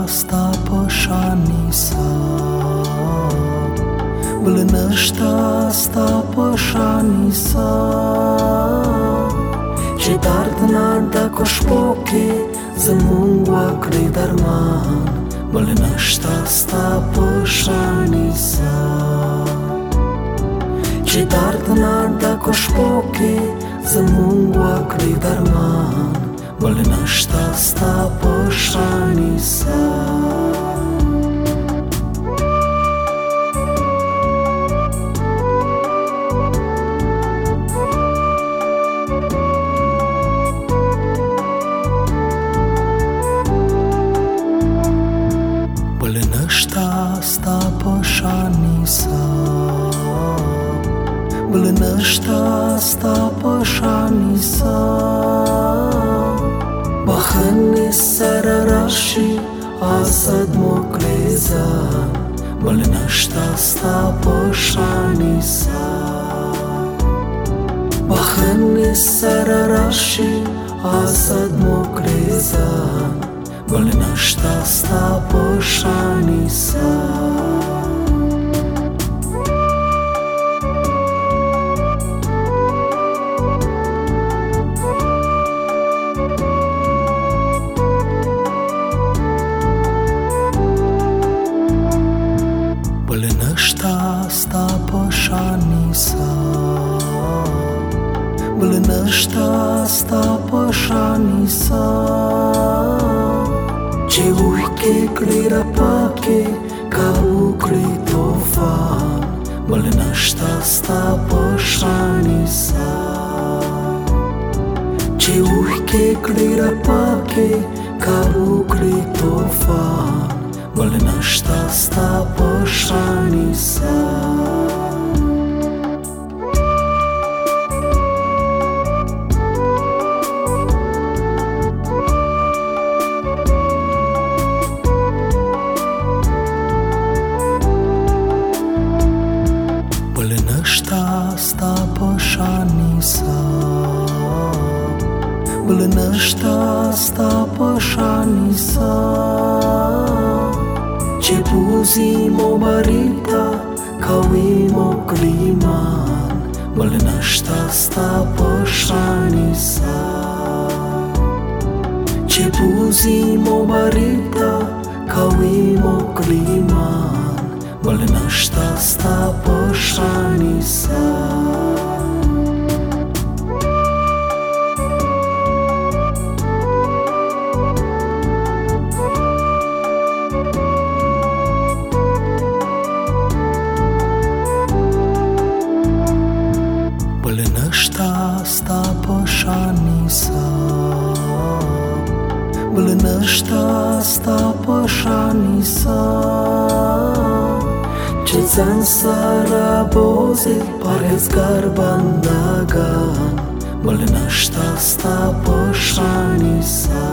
sta pășanisa, blânășta sta pășanisa, ce dardnada koshpoke zamungwa kridarman, blânășta sta pășanisa, ce dardnada koshpoke zamungwa kridarman, blânășta sta pășanisa. Blânășta sta pășanisa, blânășta sta pășanisa, bahane sararashi asad mokleza, blânășta sta pășanisa, bahane sararashi asad mokleza, blânășta sta pășanisa. Blânășta sta pășanisa, blânășta sta pășanisa, ce uike clira pache ca ucri tofan, blânășta sta pășanisa, ce uike clira pache ca ucri tofan, blânășta sta pășanisa. Blânășta sta pășanisa, blânășta sta pășanisa, ce buzimo marita ca uimo climan, blânășta sta pășanisa, ce buzimo marita ca uimo climan, blânășta sta pășanisa. Blânășta sta pășanisa, blânășta sta pășanisa, ce ți-an sara boze pare-ți garbandagan, blânășta sta pășanisa,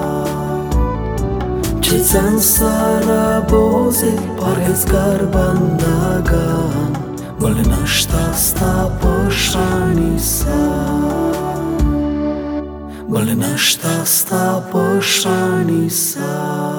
ce ți-an sara boze pare-ți garbandagan, blânășta sta pășanisa, blânășta sta pășanisa.